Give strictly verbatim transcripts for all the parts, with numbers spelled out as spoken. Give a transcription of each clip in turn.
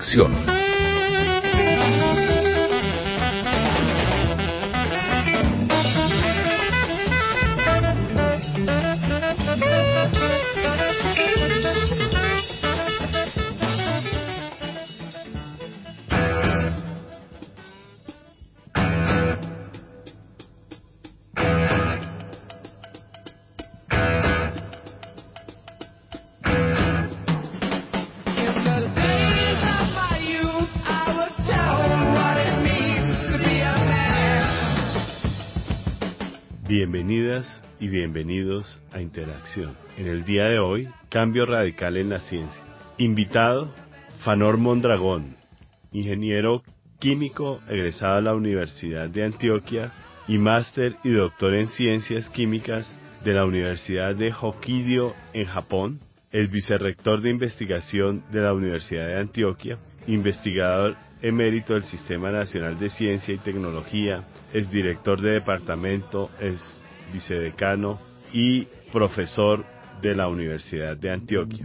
Interacción. Bienvenidas y bienvenidos a Interacción. En el día de hoy, cambio radical en la ciencia. Invitado, Fanor Mondragón, ingeniero químico egresado de la Universidad de Antioquia y máster y doctor en ciencias químicas de la Universidad de Hokkaido en Japón, es vicerrector de investigación de la Universidad de Antioquia, investigador emérito del Sistema Nacional de Ciencia y Tecnología, es director de departamento, es vicedecano y profesor de la Universidad de Antioquia.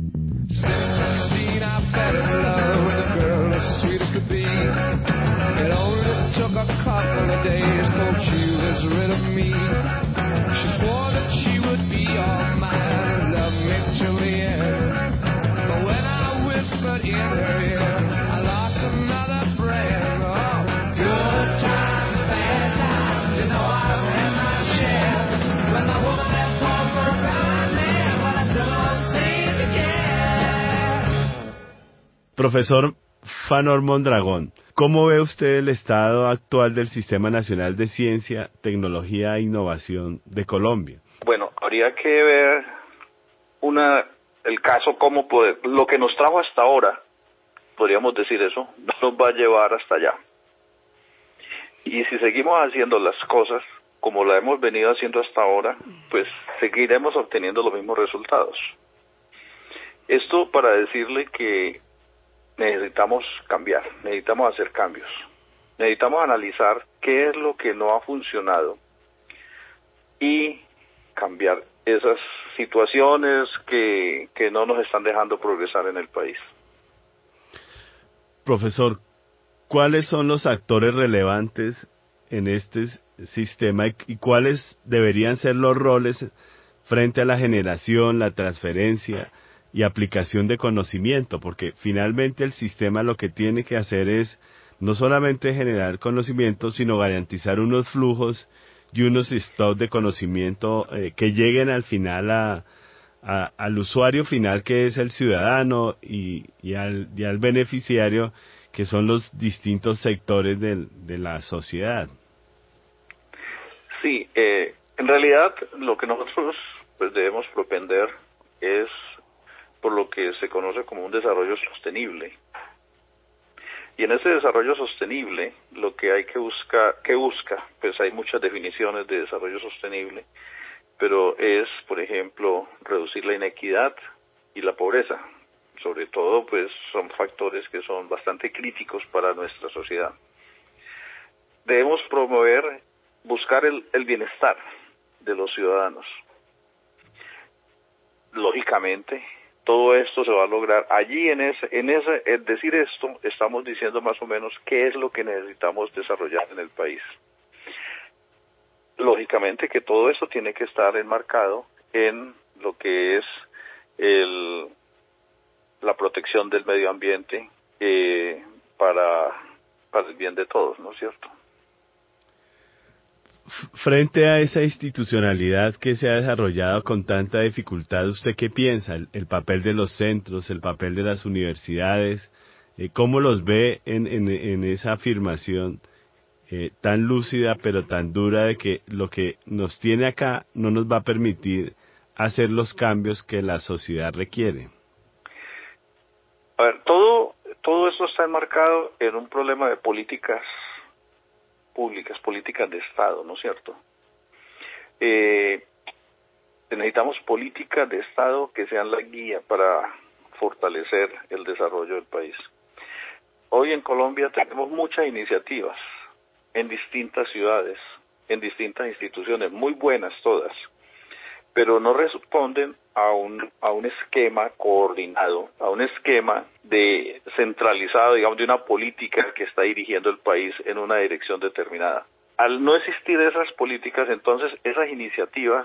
Profesor Fanor Mondragón, ¿cómo ve usted el estado actual del Sistema Nacional de Ciencia, Tecnología e Innovación de Colombia? Bueno, habría que ver una el caso, cómo poder, lo que nos trajo hasta ahora, podríamos decir eso, no nos va a llevar hasta allá. Y si seguimos haciendo las cosas como la hemos venido haciendo hasta ahora, pues seguiremos obteniendo los mismos resultados. Esto para decirle que necesitamos cambiar, necesitamos hacer cambios, necesitamos analizar qué es lo que no ha funcionado y cambiar esas situaciones que, que no nos están dejando progresar en el país. Profesor, ¿cuáles son los actores relevantes en este sistema y, y cuáles deberían ser los roles frente a la generación, la transferencia y aplicación de conocimiento? Porque finalmente el sistema lo que tiene que hacer es no solamente generar conocimiento, sino garantizar unos flujos y unos stocks de conocimiento eh, que lleguen al final a, a, al usuario final, que es el ciudadano, y, y, al, y al beneficiario, que son los distintos sectores del, de la sociedad. Sí, eh, en realidad lo que nosotros pues debemos propender es por lo que se conoce como un desarrollo sostenible. Y en ese desarrollo sostenible, lo que hay que buscar, ¿qué busca? Pues hay muchas definiciones de desarrollo sostenible, pero es, por ejemplo, reducir la inequidad y la pobreza. Sobre todo, pues son factores que son bastante críticos para nuestra sociedad. Debemos promover, buscar el, el bienestar de los ciudadanos. Lógicamente, todo esto se va a lograr allí en ese, en ese, en decir esto, estamos diciendo más o menos qué es lo que necesitamos desarrollar en el país. Lógicamente que todo eso tiene que estar enmarcado en lo que es el, la protección del medio ambiente eh, para, para el bien de todos, ¿no es cierto? Frente a esa institucionalidad que se ha desarrollado con tanta dificultad, ¿usted qué piensa? El, el papel de los centros, el papel de las universidades, eh, ¿cómo los ve en, en, en esa afirmación eh, tan lúcida pero tan dura de que lo que nos tiene acá no nos va a permitir hacer los cambios que la sociedad requiere? A ver, todo, todo esto está enmarcado en un problema de políticas públicas, políticas de Estado, ¿no es cierto? Eh, necesitamos políticas de Estado que sean la guía para fortalecer el desarrollo del país. Hoy en Colombia tenemos muchas iniciativas en distintas ciudades, en distintas instituciones, muy buenas todas, pero no responden a un a un esquema coordinado, a un esquema de centralizado, digamos, de una política que está dirigiendo el país en una dirección determinada. Al no existir esas políticas, entonces esas iniciativas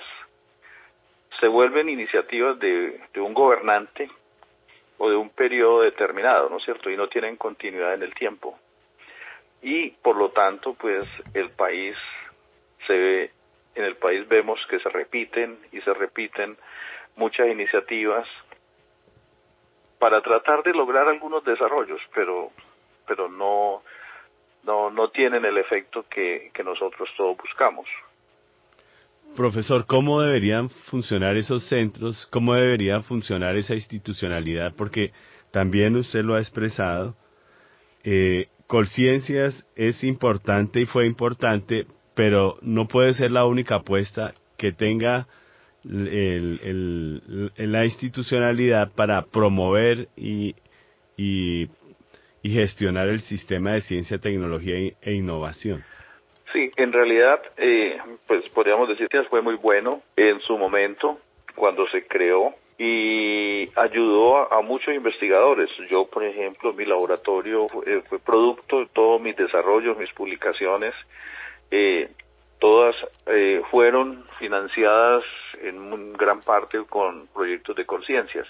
se vuelven iniciativas de, de un gobernante o de un periodo determinado, ¿no es cierto? Y no tienen continuidad en el tiempo. Y por lo tanto, pues el país se ve, en el país vemos que se repiten y se repiten muchas iniciativas para tratar de lograr algunos desarrollos, pero pero no no no tienen el efecto que, que nosotros todos buscamos. Profesor, ¿cómo deberían funcionar esos centros? ¿Cómo debería funcionar esa institucionalidad? Porque también usted lo ha expresado, eh, Colciencias es importante y fue importante, pero no puede ser la única apuesta que tenga el, el, el, la institucionalidad para promover y, y, y gestionar el sistema de ciencia, tecnología e innovación. Sí, en realidad, eh, pues podríamos decir que fue muy bueno en su momento, cuando se creó, y ayudó a, a muchos investigadores. Yo, por ejemplo, mi laboratorio fue, fue producto de todos mis desarrollos, mis publicaciones, eh, todas eh, fueron financiadas en gran parte con proyectos de Colciencias,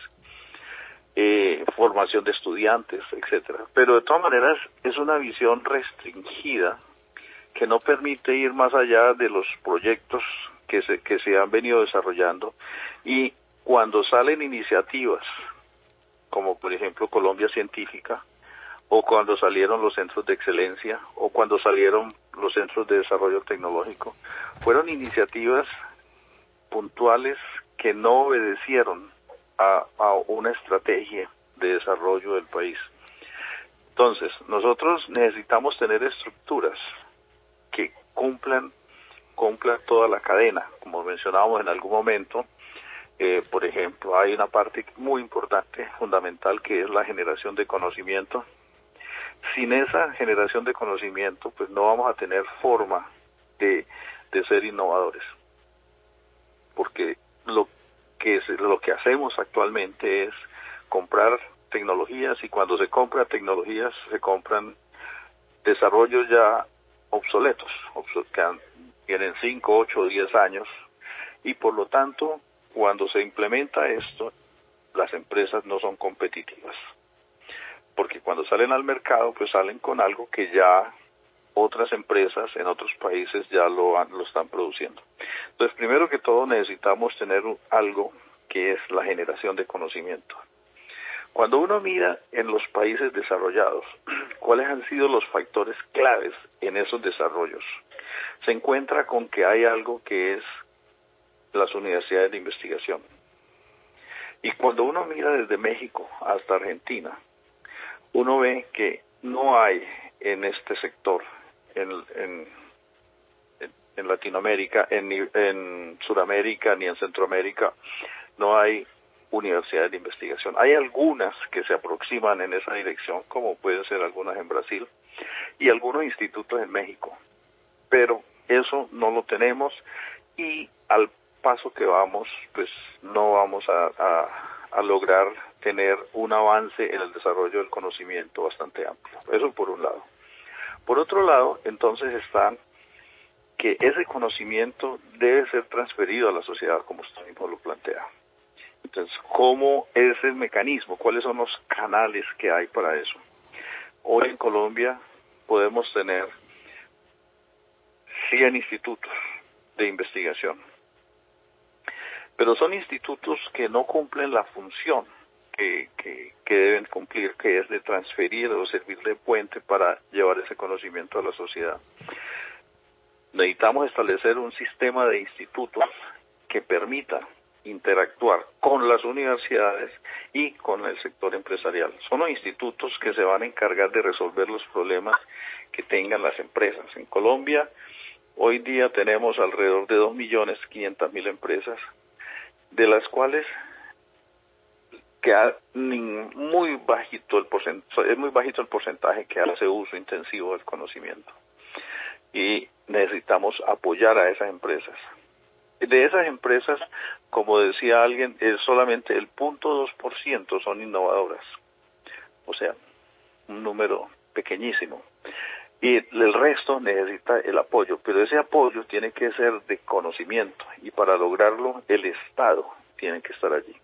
eh, formación de estudiantes, etcétera. Pero de todas maneras es una visión restringida que no permite ir más allá de los proyectos que se que se han venido desarrollando, y cuando salen iniciativas como por ejemplo Colombia Científica, o cuando salieron los centros de excelencia, o cuando salieron los centros de desarrollo tecnológico, fueron iniciativas puntuales que no obedecieron a, a una estrategia de desarrollo del país. Entonces, nosotros necesitamos tener estructuras que cumplan, cumplan toda la cadena, como mencionábamos en algún momento. Eh, por ejemplo, hay una parte muy importante, fundamental, que es la generación de conocimiento. Sin esa generación de conocimiento, pues no vamos a tener forma de, de ser innovadores, porque lo que es, lo que hacemos actualmente es comprar tecnologías, y cuando se compra tecnologías se compran desarrollos ya obsoletos, que tienen cinco, ocho, diez años, y por lo tanto, cuando se implementa esto, las empresas no son competitivas, porque cuando salen al mercado, pues salen con algo que ya otras empresas en otros países ya lo, han, lo están produciendo. Entonces, primero que todo, necesitamos tener algo que es la generación de conocimiento. Cuando uno mira en los países desarrollados, cuáles han sido los factores claves en esos desarrollos, se encuentra con que hay algo que es las universidades de investigación. Y cuando uno mira desde México hasta Argentina, uno ve que no hay en este sector, en, en, en Latinoamérica, en, en Sudamérica ni en Centroamérica, no hay universidades de investigación. Hay algunas que se aproximan en esa dirección, como pueden ser algunas en Brasil, y algunos institutos en México, pero eso no lo tenemos, y al paso que vamos, pues no vamos a, a, a lograr tener un avance en el desarrollo del conocimiento bastante amplio. Eso por un lado. Por otro lado, entonces está que ese conocimiento debe ser transferido a la sociedad, como usted mismo lo plantea. Entonces, ¿cómo es el mecanismo? ¿Cuáles son los canales que hay para eso? Hoy en Colombia podemos tener cien institutos de investigación, pero son institutos que no cumplen la función que, que, que deben cumplir, que es de transferir o servir de puente para llevar ese conocimiento a la sociedad. Necesitamos establecer un sistema de institutos que permita interactuar con las universidades y con el sector empresarial. Son los institutos que se van a encargar de resolver los problemas que tengan las empresas. En Colombia, hoy día tenemos alrededor de dos millones quinientas mil empresas, de las cuales queda muy bajito el porcentaje, es muy bajito el porcentaje que hace uso intensivo del conocimiento. Y necesitamos apoyar a esas empresas. De esas empresas, como decía alguien, es solamente el cero punto dos por ciento son innovadoras. O sea, un número pequeñísimo. Y el resto necesita el apoyo, pero ese apoyo tiene que ser de conocimiento, y para lograrlo el Estado tiene que estar allí.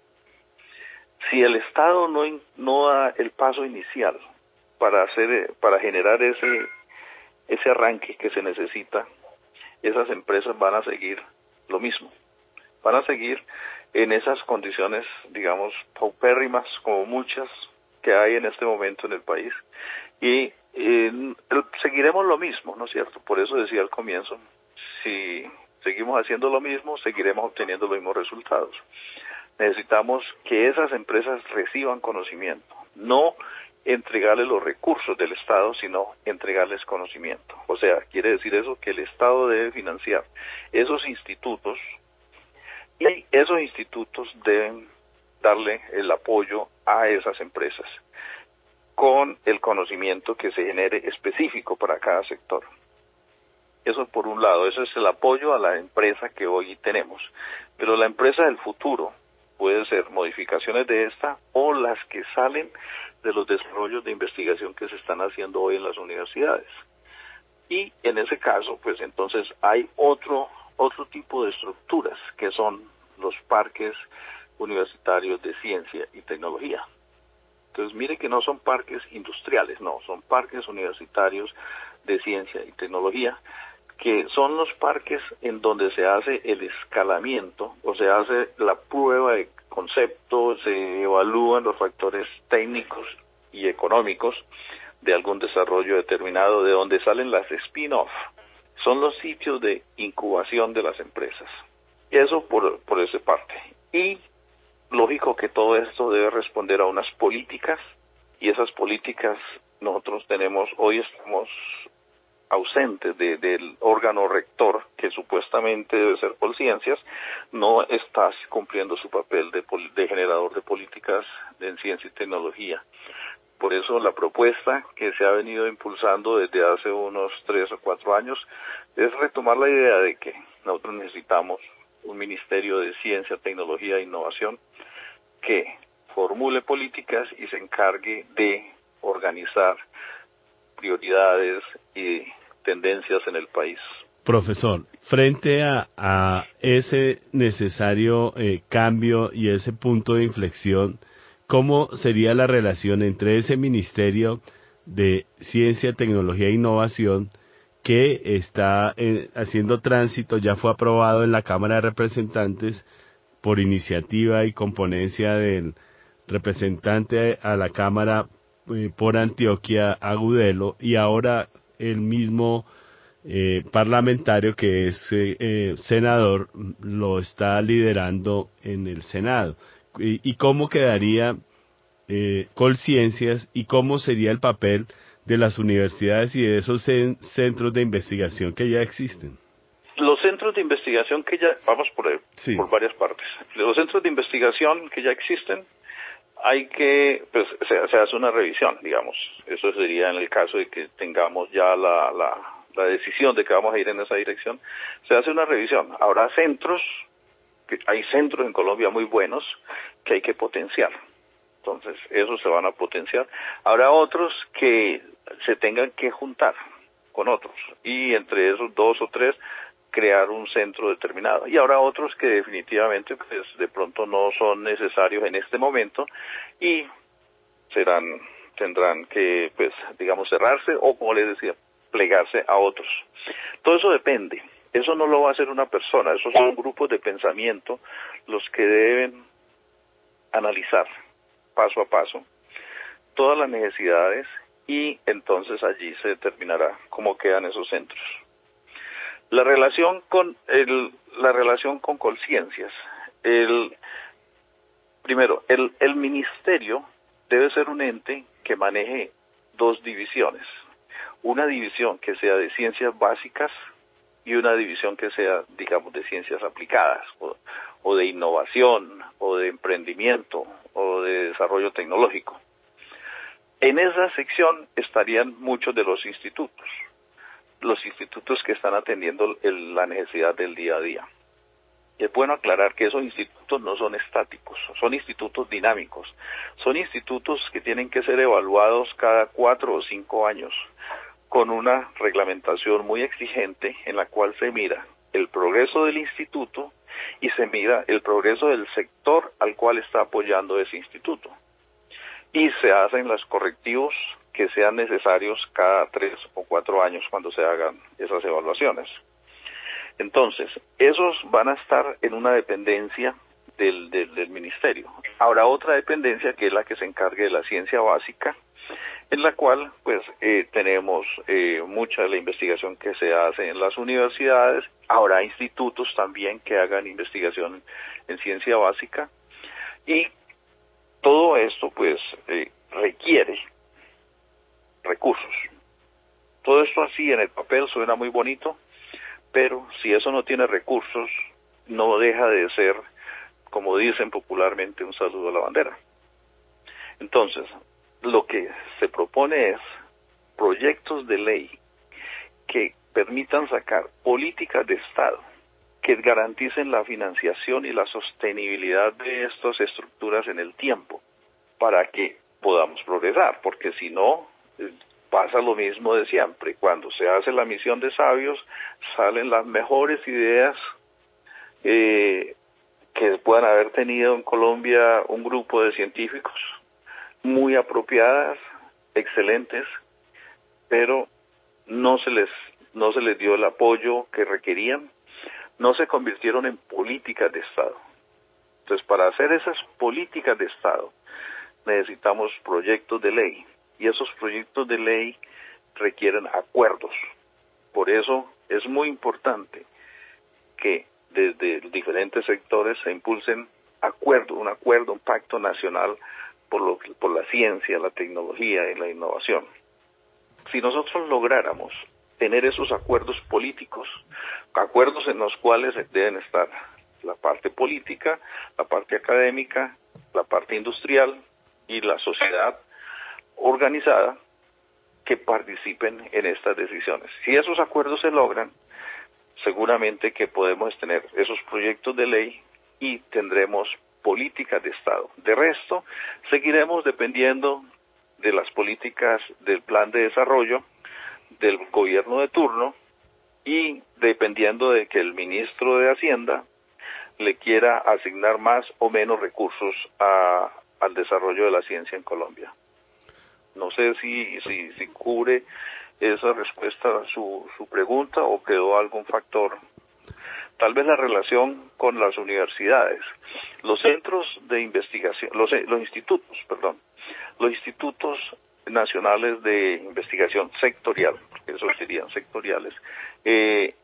Si el Estado no no da el paso inicial para hacer para generar ese ese arranque que se necesita, esas empresas van a seguir lo mismo, van a seguir en esas condiciones, digamos, paupérrimas como muchas que hay en este momento en el país, y eh, seguiremos lo mismo, ¿no es cierto? Por eso decía al comienzo, si seguimos haciendo lo mismo, seguiremos obteniendo los mismos resultados. Necesitamos que esas empresas reciban conocimiento, no entregarles los recursos del Estado, sino entregarles conocimiento. O sea, quiere decir eso que el Estado debe financiar esos institutos, y esos institutos deben darle el apoyo a esas empresas con el conocimiento que se genere específico para cada sector. Eso por un lado, eso es el apoyo a la empresa que hoy tenemos. Pero la empresa del futuro puede ser modificaciones de esta o las que salen de los desarrollos de investigación que se están haciendo hoy en las universidades. Y en ese caso, pues entonces hay otro otro tipo de estructuras que son los parques universitarios de ciencia y tecnología. Entonces mire que no son parques industriales, no, son parques universitarios de ciencia y tecnología, que son los parques en donde se hace el escalamiento, o se hace la prueba de concepto, se evalúan los factores técnicos y económicos de algún desarrollo determinado, de donde salen las spin-off. Son los sitios de incubación de las empresas. Eso por, por esa parte. Y lógico que todo esto debe responder a unas políticas, y esas políticas nosotros tenemos, hoy estamos ausentes de, del órgano rector, que supuestamente debe ser Colciencias, no está cumpliendo su papel de, de generador de políticas en ciencia y tecnología. Por eso la propuesta que se ha venido impulsando desde hace unos tres o cuatro años es retomar la idea de que nosotros necesitamos un Ministerio de Ciencia, Tecnología e Innovación que formule políticas y se encargue de organizar prioridades y tendencias en el país. Profesor, frente a, a ese necesario eh, cambio y ese punto de inflexión, ¿cómo sería la relación entre ese Ministerio de Ciencia, Tecnología e Innovación que está eh, haciendo tránsito, ya fue aprobado en la Cámara de Representantes por iniciativa y componencia del representante a la Cámara eh, por Antioquia, Agudelo, y ahora el mismo eh, parlamentario que es eh, eh, senador lo está liderando en el Senado? ¿Y, y cómo quedaría eh, Colciencias y cómo sería el papel de las universidades y de esos cen- centros de investigación que ya existen? Los centros de investigación que ya, vamos por, Sí. por varias partes, los centros de investigación que ya existen, hay que, pues se, se hace una revisión, digamos, eso sería en el caso de que tengamos ya la, la, la decisión de que vamos a ir en esa dirección, se hace una revisión. Habrá centros, que hay centros en Colombia muy buenos que hay que potenciar, entonces esos se van a potenciar. Habrá otros que se tengan que juntar con otros, y entre esos dos o tres crear un centro determinado, y habrá otros que definitivamente pues de pronto no son necesarios en este momento y serán tendrán que pues digamos cerrarse o, como les decía, plegarse a otros. Todo eso depende, eso no lo va a hacer una persona, esos son grupos de pensamiento los que deben analizar paso a paso todas las necesidades, y entonces allí se determinará cómo quedan esos centros. La relación con el, la relación con Colciencias, el primero, el, el ministerio debe ser un ente que maneje dos divisiones, una división que sea de ciencias básicas y una división que sea, digamos, de ciencias aplicadas, o, o de innovación, o de emprendimiento, o de desarrollo tecnológico. En esa sección estarían muchos de los institutos, los institutos que están atendiendo el, la necesidad del día a día. Y es bueno aclarar que esos institutos no son estáticos, son institutos dinámicos, son institutos que tienen que ser evaluados cada cuatro o cinco años, con una reglamentación muy exigente en la cual se mira el progreso del instituto y se mira el progreso del sector al cual está apoyando ese instituto. Y se hacen los correctivos que sean necesarios cada tres o cuatro años cuando se hagan esas evaluaciones. Entonces, esos van a estar en una dependencia del, del, del ministerio. Habrá otra dependencia que es la que se encargue de la ciencia básica, en la cual pues eh, tenemos eh, mucha de la investigación que se hace en las universidades. Habrá institutos también que hagan investigación en ciencia básica, y todo esto pues eh, requiere recursos. Todo esto así en el papel suena muy bonito, pero si eso no tiene recursos, no deja de ser, como dicen popularmente, un saludo a la bandera. Entonces, lo que se propone es proyectos de ley que permitan sacar políticas de Estado que garanticen la financiación y la sostenibilidad de estas estructuras en el tiempo, para que podamos progresar, porque si no, pasa lo mismo de siempre. Cuando se hace la misión de sabios, salen las mejores ideas eh, que puedan haber tenido en Colombia un grupo de científicos, muy apropiadas, excelentes, pero no se les no se les dio el apoyo que requerían, no se convirtieron en políticas de Estado. Entonces, para hacer esas políticas de Estado, necesitamos proyectos de ley, y esos proyectos de ley requieren acuerdos. Por eso es muy importante que desde diferentes sectores se impulsen acuerdos, un acuerdo, un pacto nacional por, lo, por la ciencia, la tecnología y la innovación. Si nosotros lográramos tener esos acuerdos políticos, acuerdos en los cuales deben estar la parte política, la parte académica, la parte industrial y la sociedad organizada, que participen en estas decisiones. Si esos acuerdos se logran, seguramente que podemos tener esos proyectos de ley y tendremos políticas de Estado. De resto, seguiremos dependiendo de las políticas del plan de desarrollo del gobierno de turno, y dependiendo de que el ministro de Hacienda le quiera asignar más o menos recursos a, al desarrollo de la ciencia en Colombia. No sé si, si, si cubre esa respuesta a su, su pregunta, o quedó algún factor. Tal vez la relación con las universidades, los centros de investigación, los, los institutos, perdón, los institutos nacionales de investigación sectorial, porque esos serían sectoriales, eh,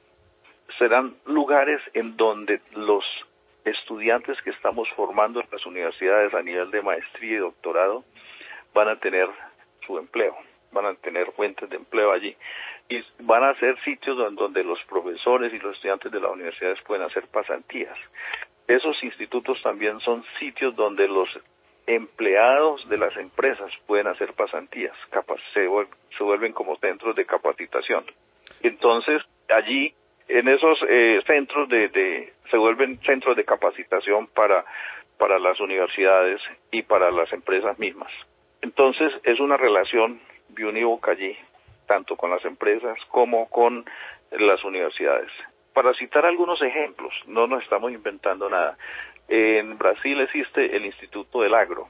serán lugares en donde los estudiantes que estamos formando en las universidades a nivel de maestría y doctorado van a tener su empleo, van a tener fuentes de empleo allí, y van a ser sitios donde, donde los profesores y los estudiantes de las universidades pueden hacer pasantías. Esos institutos también son sitios donde los empleados de las empresas pueden hacer pasantías, capac- se, vuelven, se vuelven como centros de capacitación. Entonces, allí, en esos eh, centros de, de, se vuelven centros de capacitación para, para las universidades y para las empresas mismas. Entonces, es una relación biunívoca allí, tanto con las empresas como con las universidades. Para citar algunos ejemplos, no nos estamos inventando nada. En Brasil existe el Instituto del Agro.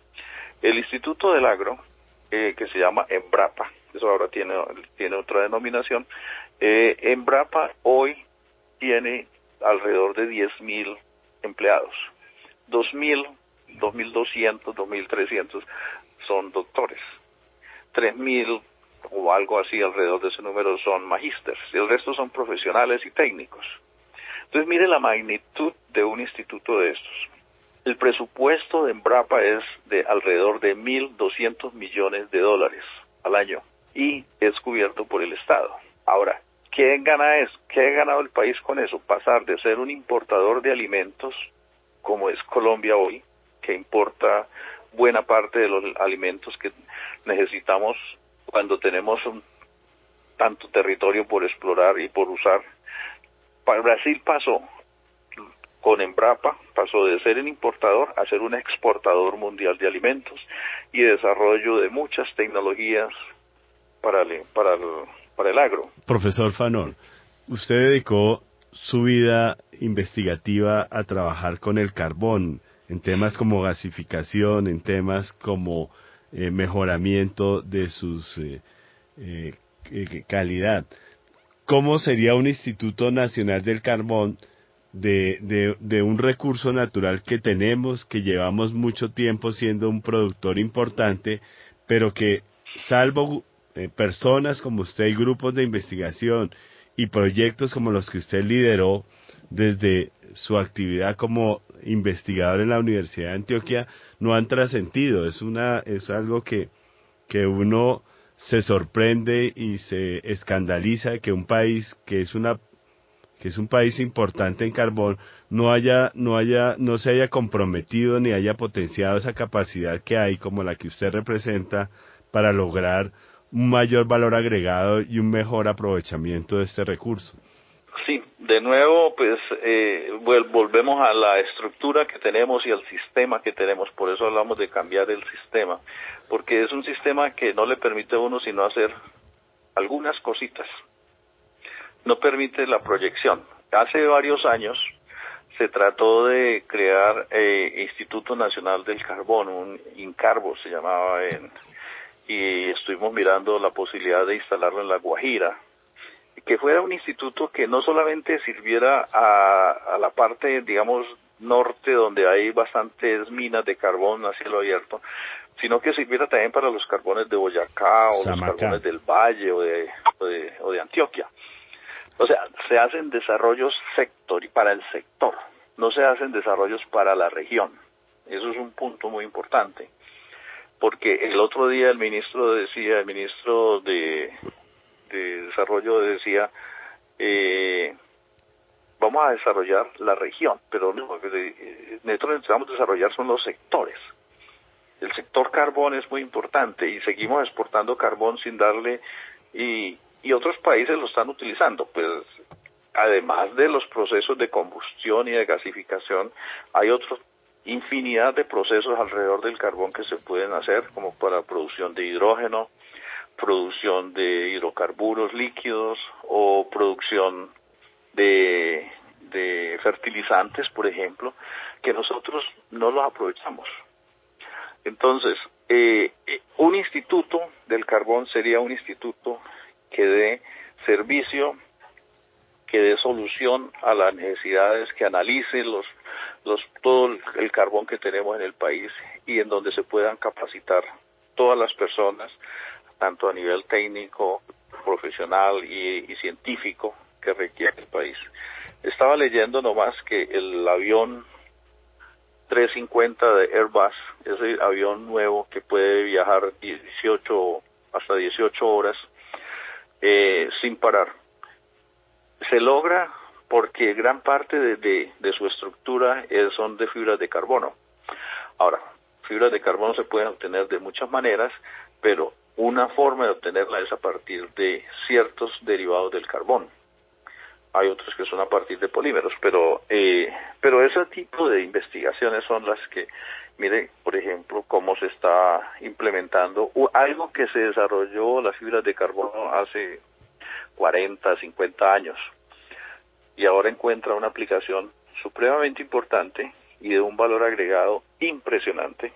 El Instituto del Agro, eh, que se llama Embrapa, eso ahora tiene, tiene otra denominación. Eh, Embrapa hoy tiene alrededor de diez mil empleados. dos mil, dos mil doscientos, dos mil trescientos son doctores. tres mil o algo así alrededor de ese número son magísteres. Y el resto son profesionales y técnicos. Entonces, mire la magnitud de un instituto de estos. El presupuesto de Embrapa es de alrededor de mil doscientos millones de dólares al año, y es cubierto por el Estado. Ahora, ¿qué gana eso? ¿Qué ha ganado el país con eso? Pasar de ser un importador de alimentos, como es Colombia hoy, que importa buena parte de los alimentos que necesitamos cuando tenemos un tanto territorio por explorar y por usar. Para Brasil pasó con Embrapa pasó de ser un importador a ser un exportador mundial de alimentos y desarrollo de muchas tecnologías para el, para el, para el agro. Profesor Fanor, usted dedicó su vida investigativa a trabajar con el carbón, en temas como gasificación, en temas como eh, mejoramiento de sus eh, eh, calidad. ¿Cómo sería un Instituto Nacional del Carbón de, de, de un recurso natural que tenemos, que llevamos mucho tiempo siendo un productor importante, pero que salvo eh, personas como usted y grupos de investigación y proyectos como los que usted lideró desde su actividad como investigador en la Universidad de Antioquia, no han trascendido? Es una, es algo que, que uno se sorprende y se escandaliza de que un país que es una que es un país importante en carbón no haya no haya no se haya comprometido ni haya potenciado esa capacidad que hay, como la que usted representa, para lograr un mayor valor agregado y un mejor aprovechamiento de este recurso. Sí, de nuevo, pues eh, volvemos a la estructura que tenemos y al sistema que tenemos. Por eso hablamos de cambiar el sistema, porque es un sistema que no le permite a uno sino hacer algunas cositas. No permite la proyección. Hace varios años se trató de crear eh, Instituto Nacional del Carbón, un INCARBO se llamaba, en, y estuvimos mirando la posibilidad de instalarlo en La Guajira, que fuera un instituto que no solamente sirviera a, a la parte, digamos, norte, donde hay bastantes minas de carbón a cielo abierto, sino que sirviera también para los carbones de Boyacá o Samacá. los carbones del Valle o de, o de, o de Antioquia. O sea, se hacen desarrollos sector para el sector, no se hacen desarrollos para la región. Eso es un punto muy importante, porque el otro día el ministro decía, el ministro de, de Desarrollo decía, eh, vamos a desarrollar la región, pero no, nosotros necesitamos desarrollar son los sectores. El sector carbón es muy importante y seguimos exportando carbón sin darle, y, y otros países lo están utilizando. Pues además de los procesos de combustión y de gasificación, hay otros infinidad de procesos alrededor del carbón que se pueden hacer, como para producción de hidrógeno, producción de hidrocarburos líquidos o producción de, de fertilizantes, por ejemplo, que nosotros no los aprovechamos. Entonces, eh, un instituto del carbón sería un instituto que dé servicio, que dé solución a las necesidades, que analice los, los, todo el carbón que tenemos en el país y en donde se puedan capacitar todas las personas, tanto a nivel técnico, profesional y, y científico que requiere el país. Estaba leyendo nomás que el avión trescientos cincuenta de Airbus, ese avión nuevo que puede viajar dieciocho hasta dieciocho horas eh, sin parar, se logra porque gran parte de, de, de su estructura es, son de fibras de carbono. Ahora, fibras de carbono se pueden obtener de muchas maneras, pero una forma de obtenerla es a partir de ciertos derivados del carbón. Hay otros que son a partir de polímeros, pero eh, pero ese tipo de investigaciones son las que, mire, por ejemplo, cómo se está implementando algo que se desarrolló, las fibras de carbono, hace cuarenta, cincuenta años, y ahora encuentra una aplicación supremamente importante y de un valor agregado impresionante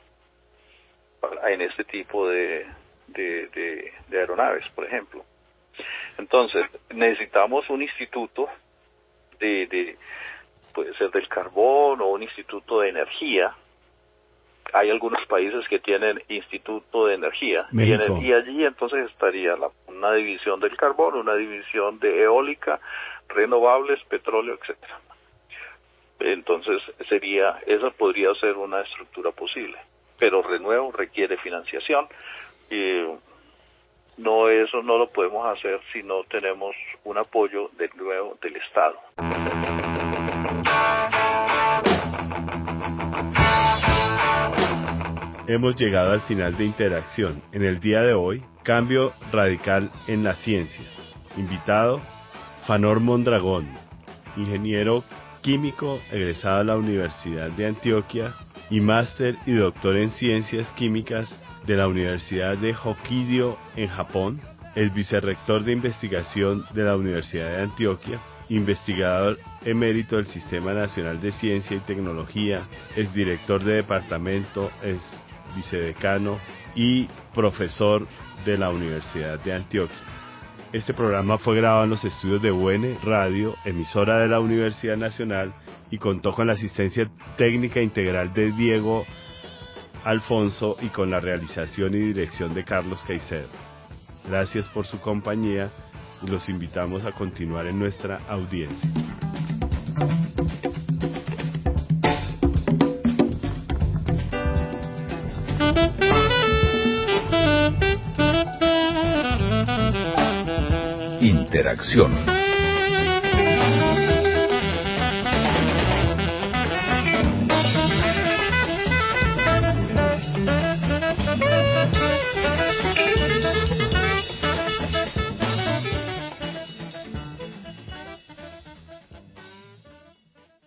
en este tipo de, de, de, de aeronaves, por ejemplo. Entonces, necesitamos un instituto de, de, puede ser del carbón o un instituto de energía. Hay algunos países que tienen instituto de energía y, en, y allí entonces estaría la, una división del carbón, una división de eólica, renovables, petróleo, etcétera. Entonces sería, esa podría ser una estructura posible, pero de nuevo requiere financiación y no, eso no lo podemos hacer si no tenemos un apoyo de nuevo del Estado. Hemos llegado al final de Interacción. En el día de hoy, cambio radical en la ciencia. Invitado, Fanor Mondragón, ingeniero químico egresado de la Universidad de Antioquia y máster y doctor en Ciencias Químicas de la Universidad de Hokkaido en Japón. Es vicerrector de investigación de la Universidad de Antioquia, investigador emérito del Sistema Nacional de Ciencia y Tecnología, es director de departamento, es vicedecano y profesor de la Universidad de Antioquia. Este programa fue grabado en los estudios de U N Radio, emisora de la Universidad Nacional, y contó con la asistencia técnica integral de Diego Alfonso y con la realización y dirección de Carlos Caicedo. Gracias por su compañía y los invitamos a continuar en nuestra audiencia. Interacción.